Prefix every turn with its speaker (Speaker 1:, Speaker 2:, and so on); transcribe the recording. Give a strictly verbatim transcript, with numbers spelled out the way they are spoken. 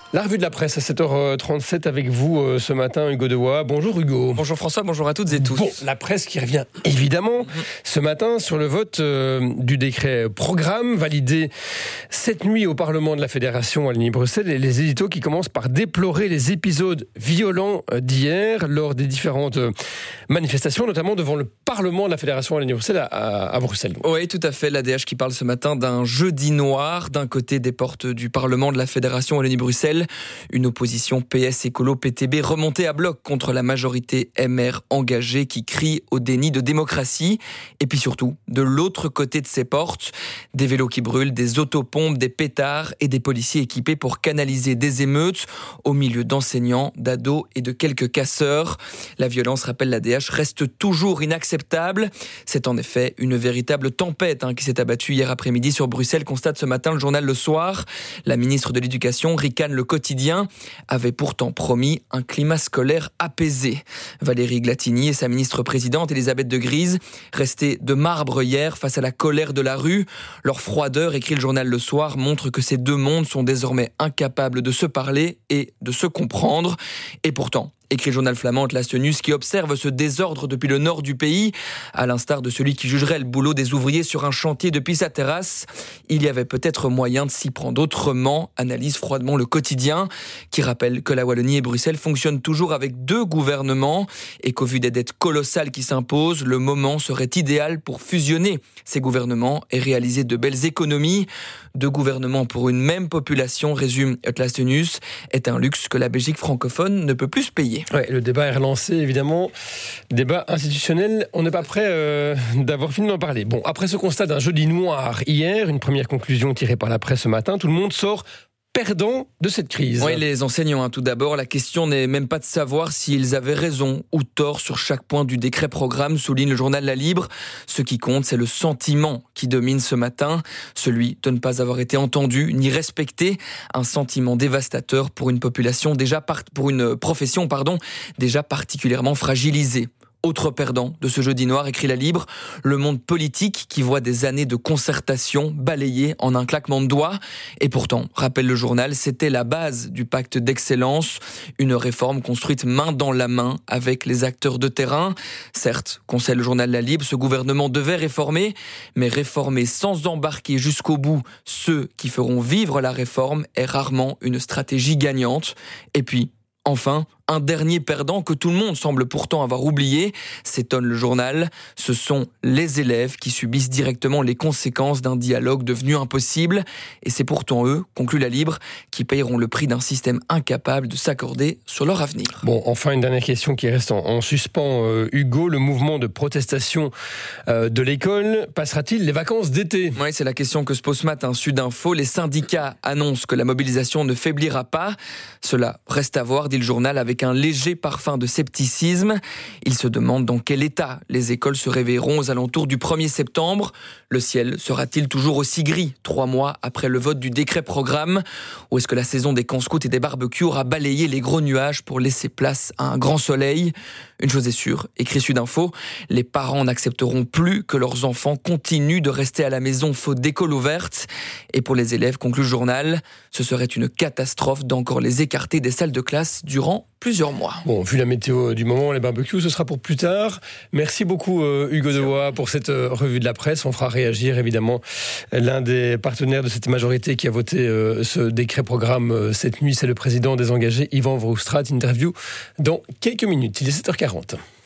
Speaker 1: La revue de la presse à sept heures trente-sept avec vous euh, ce matin, Hugo Devoy. Bonjour Hugo.
Speaker 2: Bonjour François, bonjour à toutes et tous.
Speaker 1: Bon, la presse qui revient évidemment ce matin sur le vote euh, du décret programme validé cette nuit au Parlement de la Fédération Wallonie-Bruxelles et les éditos qui commencent par déplorer les épisodes violents d'hier lors des différentes euh, manifestations, notamment devant le Parlement de la Fédération Wallonie-Bruxelles à, à, à Bruxelles.
Speaker 2: Oui, tout à fait. L'A D H qui parle ce matin d'un jeudi noir d'un côté des portes du Parlement de la Fédération Wallonie-Bruxelles. Une opposition P S écolo P T B remontée à bloc contre la majorité M R engagée qui crie au déni de démocratie. Et puis surtout, de l'autre côté de ces portes, des vélos qui brûlent, des autopompes, des pétards et des policiers équipés pour canaliser des émeutes au milieu d'enseignants, d'ados et de quelques casseurs. La violence, rappelle l'A D H, reste toujours inacceptable. C'est en effet une véritable tempête hein, qui s'est abattue hier après-midi sur Bruxelles, constate ce matin le journal Le Soir. La ministre de l'Éducation, ricane le quotidien, avait pourtant promis un climat scolaire apaisé. Valérie Glatini et sa ministre présidente Elisabeth de Gries restaient de marbre hier face à la colère de la rue. Leur froideur, écrit le journal Le Soir, montre que ces deux mondes sont désormais incapables de se parler et de se comprendre. Et pourtant, écrit le journal flamand Atlas News, qui observe ce désordre depuis le nord du pays, à l'instar de celui qui jugerait le boulot des ouvriers sur un chantier depuis sa terrasse. Il y avait peut-être moyen de s'y prendre autrement, analyse froidement le quotidien, qui rappelle que la Wallonie et Bruxelles fonctionnent toujours avec deux gouvernements et qu'au vu des dettes colossales qui s'imposent, le moment serait idéal pour fusionner ces gouvernements et réaliser de belles économies. Deux gouvernements pour une même population, résume Atlas News, est un luxe que la Belgique francophone ne peut plus se payer.
Speaker 1: Ouais, le débat est relancé, évidemment. Débat institutionnel, on n'est pas prêt euh, d'avoir fini d'en parler. Bon, après ce constat d'un jeudi noir hier, une première conclusion tirée par la presse ce matin, tout le monde sort perdant de cette crise.
Speaker 2: Oui, les enseignants, hein, tout d'abord. La question n'est même pas de savoir s'ils avaient raison ou tort sur chaque point du décret programme, souligne le journal La Libre. Ce qui compte, c'est le sentiment qui domine ce matin, celui de ne pas avoir été entendu ni respecté. Un sentiment dévastateur pour une population déjà par... pour une profession, pardon, déjà particulièrement fragilisée. Autre perdant de ce jeudi noir, écrit La Libre, le monde politique qui voit des années de concertation balayées en un claquement de doigts. Et pourtant, rappelle le journal, c'était la base du pacte d'excellence, une réforme construite main dans la main avec les acteurs de terrain. Certes, conseille le journal La Libre, ce gouvernement devait réformer, mais réformer sans embarquer jusqu'au bout ceux qui feront vivre la réforme est rarement une stratégie gagnante. Et puis, enfin, un dernier perdant que tout le monde semble pourtant avoir oublié, s'étonne le journal. Ce sont les élèves qui subissent directement les conséquences d'un dialogue devenu impossible. Et c'est pourtant eux, conclut La Libre, qui payeront le prix d'un système incapable de s'accorder sur leur avenir.
Speaker 1: Bon, enfin une dernière question qui reste en, en suspens, euh, Hugo. Le mouvement de protestation euh, de l'école passera-t-il les vacances d'été ?
Speaker 2: Oui, c'est la question que se pose ce matin Sud Info. Les syndicats annoncent que la mobilisation ne faiblira pas. Cela reste à voir, dit le journal, avec un léger parfum de scepticisme. Ils se demandent dans quel état les écoles se réveilleront aux alentours du premier septembre. Le ciel sera-t-il toujours aussi gris, trois mois après le vote du décret programme ? Ou est-ce que la saison des camps scouts et des barbecues aura balayé les gros nuages pour laisser place à un grand soleil ? Une chose est sûre, écrit Sud Info, les parents n'accepteront plus que leurs enfants continuent de rester à la maison faute d'école ouverte. Et pour les élèves, conclut le journal, ce serait une catastrophe d'encore les écarter des salles de classe durant plusieurs mois.
Speaker 1: Bon, vu la météo du moment, les barbecues, ce sera pour plus tard. Merci beaucoup euh, Hugo Devoy pour cette euh, revue de la presse. On fera réagir évidemment l'un des partenaires de cette majorité qui a voté euh, ce décret programme euh, cette nuit. C'est le président des engagés, Yvan Vroegstraat. Interview dans quelques minutes. Il est sept heures quarante.